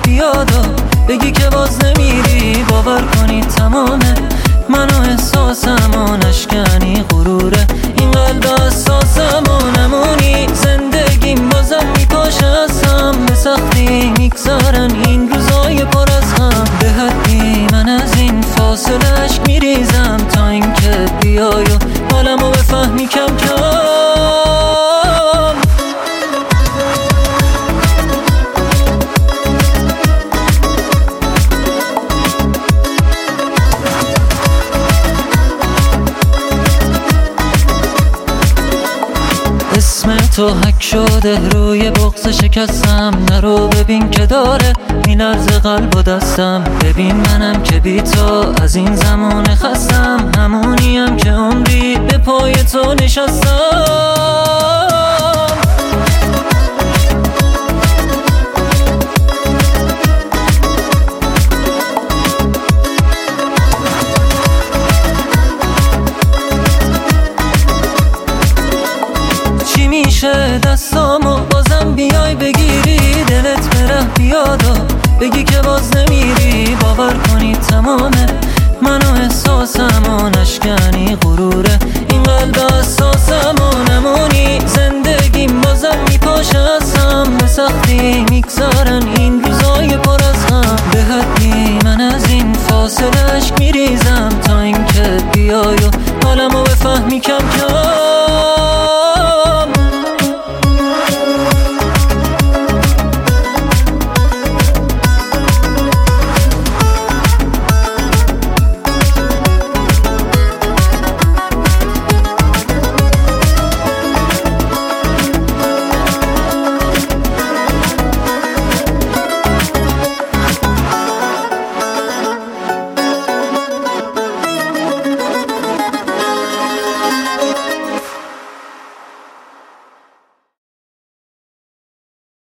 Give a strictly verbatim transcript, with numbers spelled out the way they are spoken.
بیادا بگی که باز نمیری. باور کنی تمامه من و احساسم و نشکنی غروره این قلب اساسم و نمونی. زندگیم بازم میپاشه ازم به سختی میگذارن این روزای پر از غم. به حدی من از این فاصله عشق میریزم تا اینکه بیای و حالمو بفهمی کم کم. اسم تو حک شده روی بغض شکستم. نرو ببین که داره میلرزه قلب و دستم. ببین منم که بی تو از این زمان خستم. همونیم که عمری به پای تو نشستم. چی میشه دستامو بازم بیای بگیری. دلت بره بیادا بگی که باز نمیری. باور کنی تمامه من و احساسم و نشکنی غروره این قلب اساسم و نمونی. زندگیم بازم میپاشه ازم به سختی میگذارن این روزای پر از غم. به حدی من از این فاصله عشق میریزم تا اینکه بیای و حالمو بفهمی کم کم.